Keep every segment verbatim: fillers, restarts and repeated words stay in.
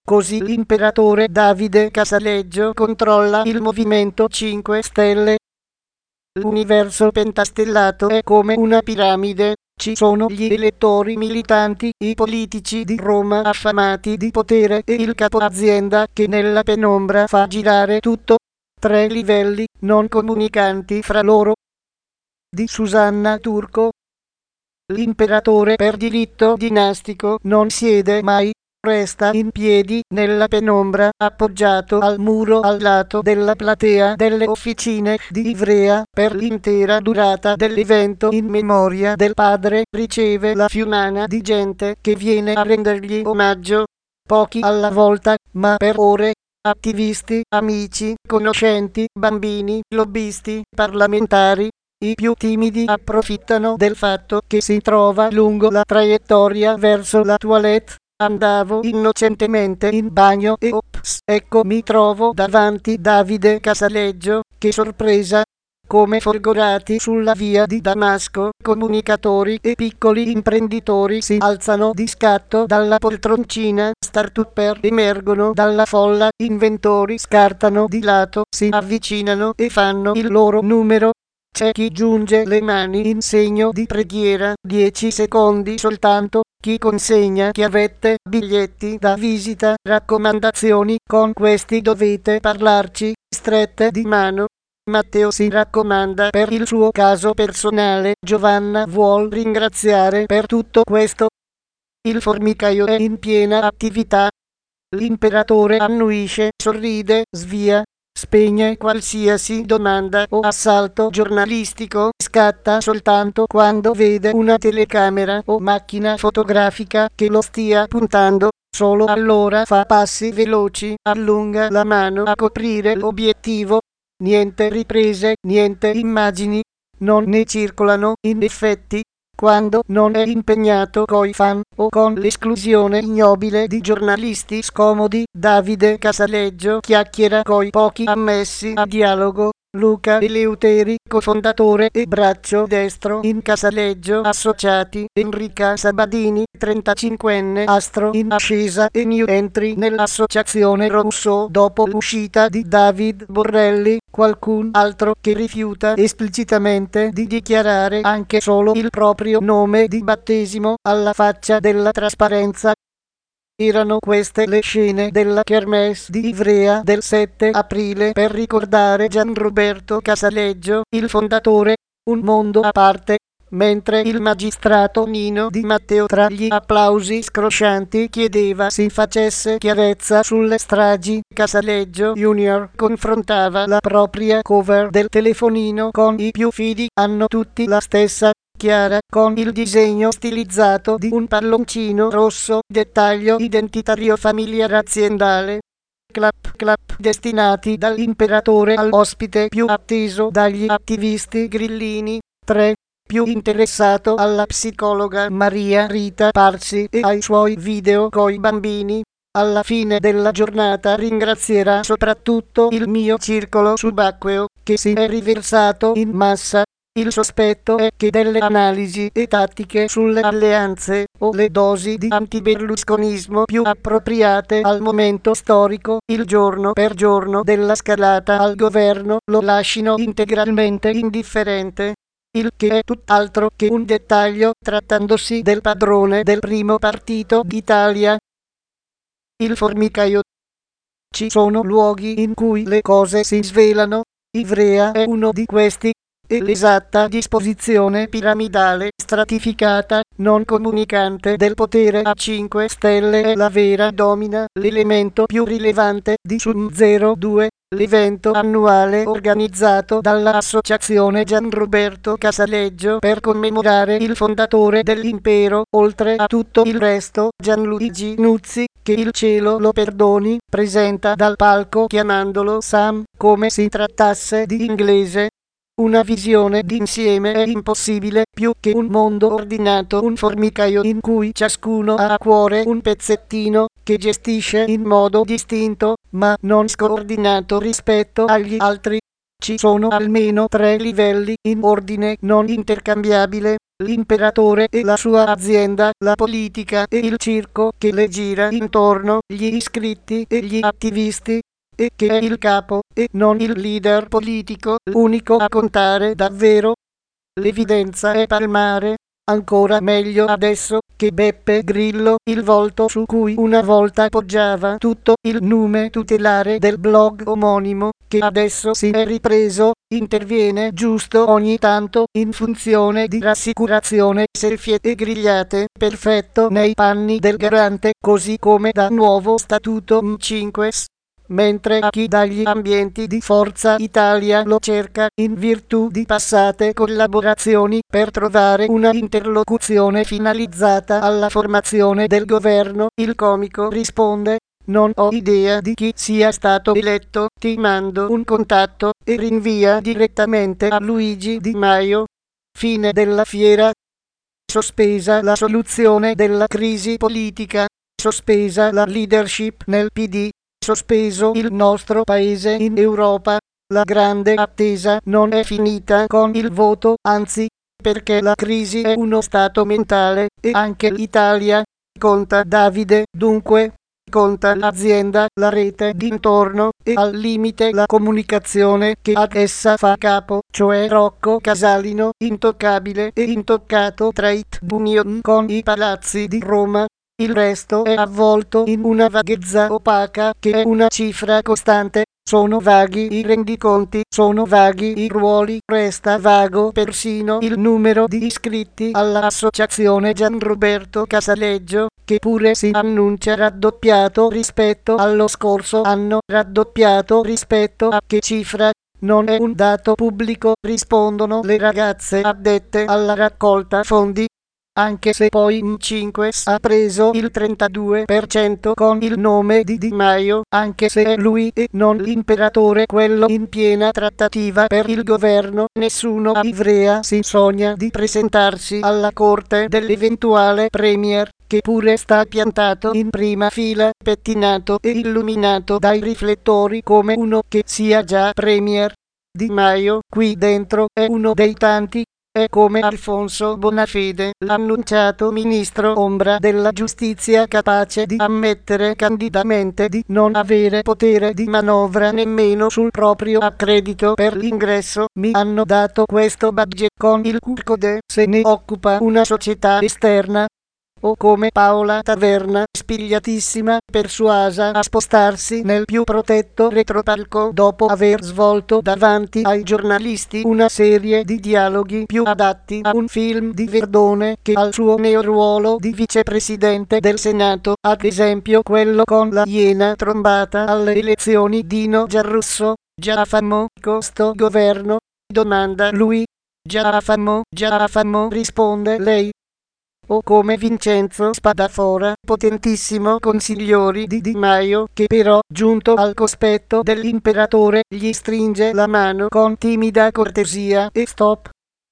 Così l'imperatore Davide Casaleggio controlla il Movimento cinque Stelle. L'universo pentastellato è come una piramide. Ci sono gli elettori militanti, i politici di Roma affamati di potere e il capo azienda che nella penombra fa girare tutto. Tre livelli non comunicanti fra loro. Di Susanna Turco. L'imperatore per diritto dinastico non siede mai, resta in piedi nella penombra, appoggiato al muro al lato della platea delle officine di Ivrea per l'intera durata dell'evento in memoria del padre, riceve la fiumana di gente che viene a rendergli omaggio, pochi alla volta, ma per ore, attivisti, amici, conoscenti, bambini, lobbisti, parlamentari. I più timidi approfittano del fatto che si trova lungo la traiettoria verso la toilette. Andavo innocentemente in bagno e ops, ecco mi trovo davanti Davide Casaleggio, che sorpresa! Come folgorati sulla via di Damasco, comunicatori e piccoli imprenditori si alzano di scatto dalla poltroncina, start-upper emergono dalla folla, inventori scartano di lato, si avvicinano e fanno il loro numero. C'è chi giunge le mani in segno di preghiera, dieci secondi soltanto, chi consegna chiavette, biglietti da visita, raccomandazioni, con questi dovete parlarci, strette di mano. Matteo si raccomanda per il suo caso personale, Giovanna vuol ringraziare per tutto questo. Il formicaio è in piena attività. L'imperatore annuisce, sorride, svia. Spegne qualsiasi domanda o assalto giornalistico, scatta soltanto quando vede una telecamera o macchina fotografica che lo stia puntando, solo allora fa passi veloci, allunga la mano a coprire l'obiettivo. Niente riprese, niente immagini, non ne circolano in effetti. Quando non è impegnato coi fan o con l'esclusione ignobile di giornalisti scomodi, Davide Casaleggio chiacchiera coi pochi ammessi a dialogo. Luca Eleuteri, cofondatore e braccio destro in Casaleggio Associati, Enrica Sabadini, trentacinquenne astro in ascesa e new entry nell'associazione Rousseau dopo l'uscita di David Borrelli, qualcun altro che rifiuta esplicitamente di dichiarare anche solo il proprio nome di battesimo, alla faccia della trasparenza. Erano queste le scene della Kermesse di Ivrea del sette aprile per ricordare Gianroberto Casaleggio, il fondatore, un mondo a parte, mentre il magistrato Nino Di Matteo tra gli applausi scroscianti chiedeva si facesse chiarezza sulle stragi. Casaleggio junior confrontava la propria cover del telefonino con i più fidi, hanno tutti la stessa chiara, con il disegno stilizzato di un palloncino rosso, dettaglio identitario familiare aziendale. Clap clap destinati dall'imperatore all'ospite più atteso dagli attivisti grillini. tre. Più interessato alla psicologa Maria Rita Parsi e ai suoi video coi bambini. Alla fine della giornata ringrazierà soprattutto il mio circolo subacqueo, che si è riversato in massa. Il sospetto è che delle analisi e tattiche sulle alleanze o le dosi di antiberlusconismo più appropriate al momento storico, il giorno per giorno della scalata al governo, lo lascino integralmente indifferente. Il che è tutt'altro che un dettaglio, trattandosi del padrone del primo partito d'Italia. Il formicaio. Ci sono luoghi in cui le cose si svelano. Ivrea è uno di questi. E l'esatta disposizione piramidale, stratificata, non comunicante del potere a cinque stelle è la vera domina, l'elemento più rilevante di Sum zero due, l'evento annuale organizzato dall'Associazione Gianroberto Casaleggio per commemorare il fondatore dell'impero, oltre a tutto il resto, Gianluigi Nuzzi, che il cielo lo perdoni, presenta dal palco chiamandolo Sam, come si trattasse di inglese. Una visione d'insieme è impossibile, più che un mondo ordinato, un formicaio in cui ciascuno ha a cuore un pezzettino, che gestisce in modo distinto, ma non scordinato rispetto agli altri. Ci sono almeno tre livelli, in ordine non intercambiabile. l'imperatore e la sua azienda, la politica e il circo che le gira intorno, gli iscritti e gli attivisti, e che è il capo e non il leader politico, l'unico a contare davvero. L'evidenza è palmare, ancora meglio adesso che Beppe Grillo, il volto su cui una volta poggiava tutto il nume tutelare del blog omonimo, che adesso si è ripreso, interviene giusto ogni tanto in funzione di rassicurazione, selfie e grigliate, perfetto nei panni del garante, così come da nuovo statuto M cinque S. Mentre a chi dagli ambienti di Forza Italia lo cerca in virtù di passate collaborazioni per trovare una interlocuzione finalizzata alla formazione del governo, il comico risponde: non ho idea di chi sia stato eletto, ti mando un contatto, e rinvia direttamente a Luigi Di Maio. Fine della fiera. Sospesa la soluzione della crisi politica, sospesa la leadership nel P D, sospeso il nostro paese in Europa. La grande attesa non è finita con il voto, anzi, perché la crisi è uno stato mentale, e anche l'Italia conta Davide, dunque conta l'azienda, la rete d'intorno, e al limite la comunicazione che ad essa fa capo, cioè Rocco Casalino, intoccabile e intoccato trade union con i palazzi di Roma. Il resto è avvolto in una vaghezza opaca che è una cifra costante. Sono vaghi i rendiconti, sono vaghi i ruoli, resta vago persino il numero di iscritti all'associazione Gianroberto Casaleggio, che pure si annuncia raddoppiato rispetto allo scorso anno. Raddoppiato rispetto a che cifra? Non è un dato pubblico, rispondono le ragazze addette alla raccolta fondi. Anche se poi M cinque S ha preso il trentadue per cento con il nome di Di Maio, anche se è lui e non l'imperatore quello in piena trattativa per il governo, nessuno a Ivrea si sogna di presentarsi alla corte dell'eventuale premier, che pure sta piantato in prima fila, pettinato e illuminato dai riflettori come uno che sia già premier. Di Maio, qui dentro, è uno dei tanti. È come Alfonso Bonafede, l'annunciato ministro ombra della giustizia, capace di ammettere candidamente di non avere potere di manovra nemmeno sul proprio accredito per l'ingresso. Mi hanno dato questo budget con il Q R code, se ne occupa una società esterna. O come Paola Taverna, spigliatissima, persuasa a spostarsi nel più protetto retropalco dopo aver svolto davanti ai giornalisti una serie di dialoghi più adatti a un film di Verdone che al suo neoruolo di vicepresidente del Senato, ad esempio quello con la iena trombata alle elezioni. Dino Giarrusso: Giafamo, costo governo? Domanda lui. Giafamo, Giafamo, risponde lei. O come Vincenzo Spadafora, potentissimo consigliori di Di Maio, che però, giunto al cospetto dell'imperatore, gli stringe la mano con timida cortesia e stop.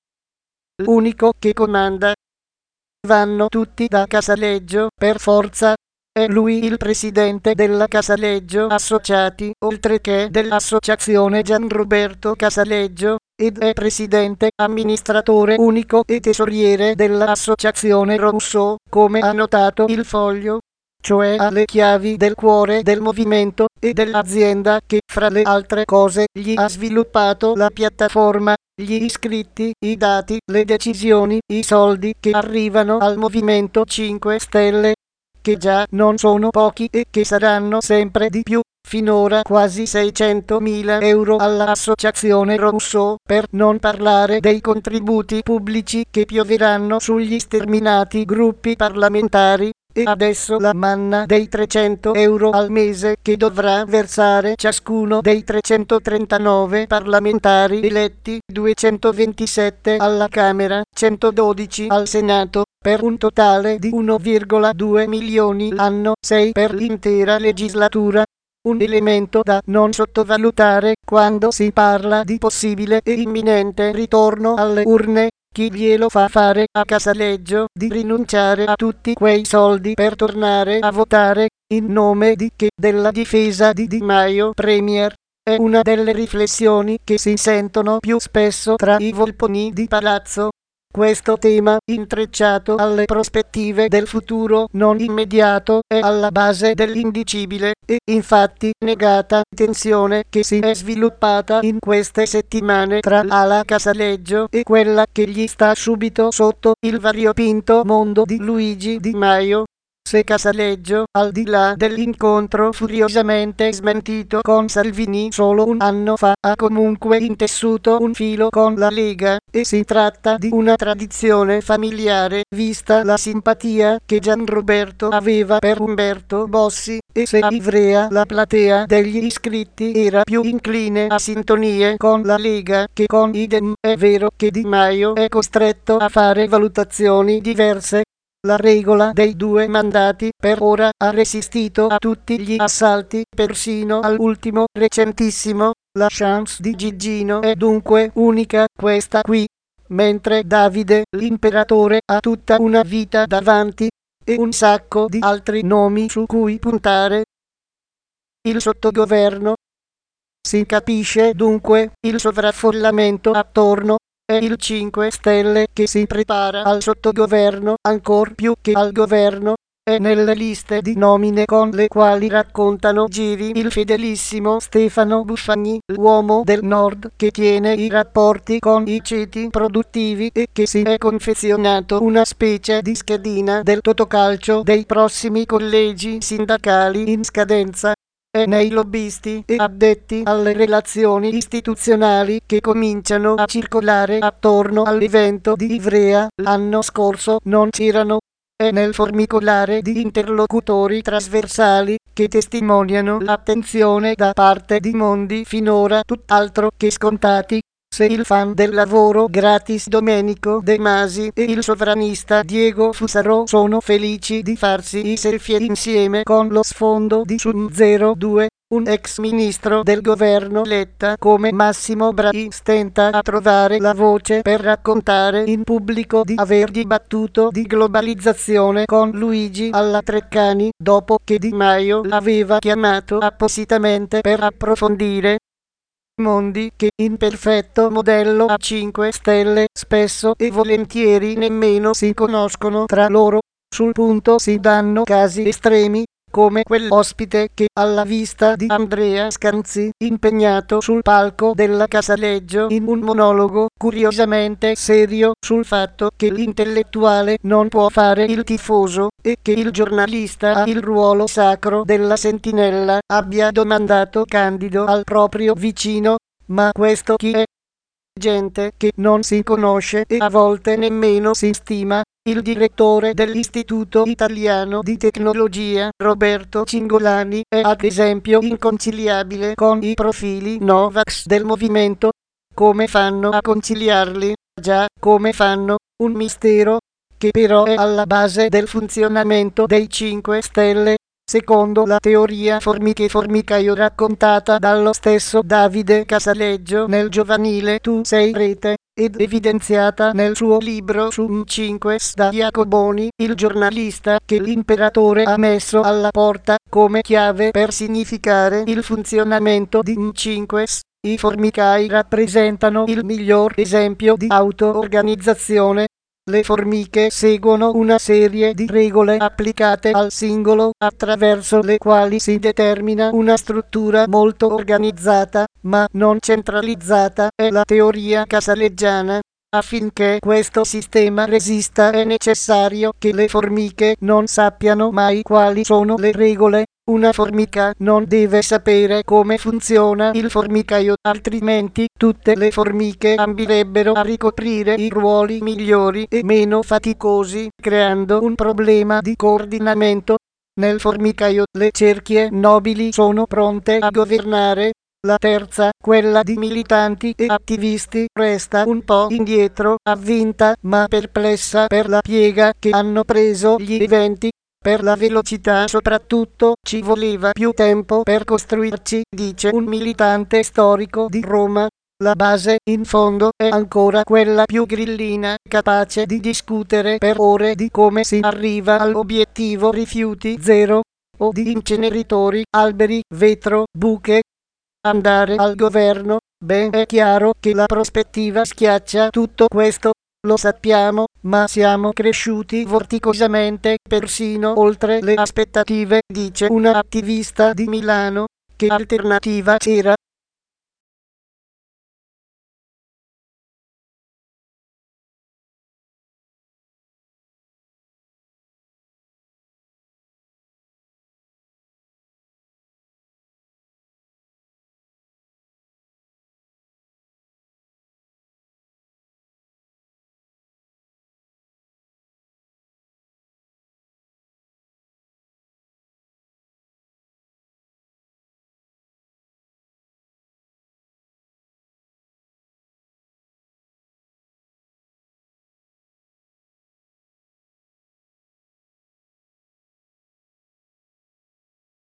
L'unico che comanda. Vanno tutti da Casaleggio, per forza. È lui il presidente della Casaleggio Associati, oltre che dell'associazione Gianroberto Casaleggio, ed è presidente, amministratore unico e tesoriere dell'associazione Rousseau, come ha notato il Foglio. Cioè ha le chiavi del cuore del movimento e dell'azienda che, fra le altre cose, gli ha sviluppato la piattaforma, gli iscritti, i dati, le decisioni, i soldi che arrivano al Movimento cinque Stelle, che già non sono pochi e che saranno sempre di più. Finora quasi seicentomila euro all'associazione Rousseau, per non parlare dei contributi pubblici che pioveranno sugli sterminati gruppi parlamentari, e adesso la manna dei trecento euro al mese che dovrà versare ciascuno dei trecentotrentanove parlamentari eletti, duecentoventisette alla Camera, centododici al Senato, per un totale di uno virgola due milioni l'anno, sei per l'intera legislatura. Un elemento da non sottovalutare quando si parla di possibile e imminente ritorno alle urne. Chi glielo fa fare a Casaleggio di rinunciare a tutti quei soldi per tornare a votare, in nome di che? Della difesa di Di Maio premier? È una delle riflessioni che si sentono più spesso tra i volponi di palazzo. Questo tema, intrecciato alle prospettive del futuro non immediato, è alla base dell'indicibile e, infatti, negata tensione che si è sviluppata in queste settimane tra l'ala Casaleggio e quella che gli sta subito sotto, il variopinto mondo di Luigi Di Maio. Se Casaleggio, al di là dell'incontro furiosamente smentito con Salvini solo un anno fa, ha comunque intessuto un filo con la Lega, e si tratta di una tradizione familiare, vista la simpatia che Gianroberto aveva per Umberto Bossi, e se a Ivrea la platea degli iscritti era più incline a sintonie con la Lega che con Idem, è vero che Di Maio è costretto a fare valutazioni diverse. La regola dei due mandati per ora ha resistito a tutti gli assalti, persino all'ultimo recentissimo. La chance di Gigino è dunque unica, questa qui, mentre Davide, l'imperatore, ha tutta una vita davanti e un sacco di altri nomi su cui puntare. Il sottogoverno. Si capisce dunque il sovraffollamento attorno è il cinque Stelle che si prepara al sottogoverno ancor più che al governo, e nelle liste di nomine con le quali raccontano giri il fedelissimo Stefano Buffagni, l'uomo del Nord che tiene i rapporti con i ceti produttivi e che si è confezionato una specie di schedina del totocalcio dei prossimi collegi sindacali in scadenza. E nei lobbisti e addetti alle relazioni istituzionali che cominciano a circolare attorno all'evento di Ivrea l'anno scorso non c'erano, e nel formicolare di interlocutori trasversali che testimoniano l'attenzione da parte di mondi finora tutt'altro che scontati. Se il fan del lavoro gratis Domenico De Masi e il sovranista Diego Fusaro sono felici di farsi i selfie insieme con lo sfondo di Sun zero due, un ex ministro del governo Letta come Massimo Brai stenta a trovare la voce per raccontare in pubblico di aver dibattuto di globalizzazione con Luigi alla Treccani, dopo che Di Maio l'aveva chiamato appositamente per approfondire. Mondi che in perfetto modello a cinque Stelle spesso e volentieri nemmeno si conoscono tra loro. Sul punto si danno casi estremi, come quell'ospite che, alla vista di Andrea Scanzi, impegnato sul palco della Casaleggio in un monologo curiosamente serio sul fatto che l'intellettuale non può fare il tifoso e che il giornalista ha il ruolo sacro della sentinella, abbia domandato candido al proprio vicino: ma questo chi è? Gente che non si conosce e a volte nemmeno si stima. Il direttore dell'Istituto Italiano di Tecnologia, Roberto Cingolani, è ad esempio inconciliabile con i profili Novax del movimento. Come fanno a conciliarli? Già, come fanno? Un mistero, che però è alla base del funzionamento dei cinque Stelle. Secondo la teoria formiche-formicaio raccontata dallo stesso Davide Casaleggio nel giovanile Tu sei rete, ed evidenziata nel suo libro su cinque da Jacoboni, il giornalista che l'imperatore ha messo alla porta come chiave per significare il funzionamento di cinque, i formicai rappresentano il miglior esempio di auto-organizzazione. Le formiche seguono una serie di regole applicate al singolo, attraverso le quali si determina una struttura molto organizzata, ma non centralizzata, è la teoria casaleggiana. Affinché questo sistema resista è necessario che le formiche non sappiano mai quali sono le regole. Una formica non deve sapere come funziona il formicaio, altrimenti tutte le formiche ambirebbero a ricoprire i ruoli migliori e meno faticosi, creando un problema di coordinamento. Nel formicaio le cerchie nobili sono pronte a governare. La terza, quella di militanti e attivisti, resta un po' indietro, avvinta ma perplessa per la piega che hanno preso gli eventi. Per la velocità soprattutto ci voleva più tempo per costruirci, dice un militante storico di Roma. La base, in fondo, è ancora quella più grillina, capace di discutere per ore di come si arriva all'obiettivo rifiuti zero, o di inceneritori, alberi, vetro, buche. Andare al governo, beh, è chiaro che la prospettiva schiaccia tutto questo. lo sappiamo, ma siamo cresciuti vorticosamente, persino oltre le aspettative, dice una attivista di Milano. Che alternativa c'era?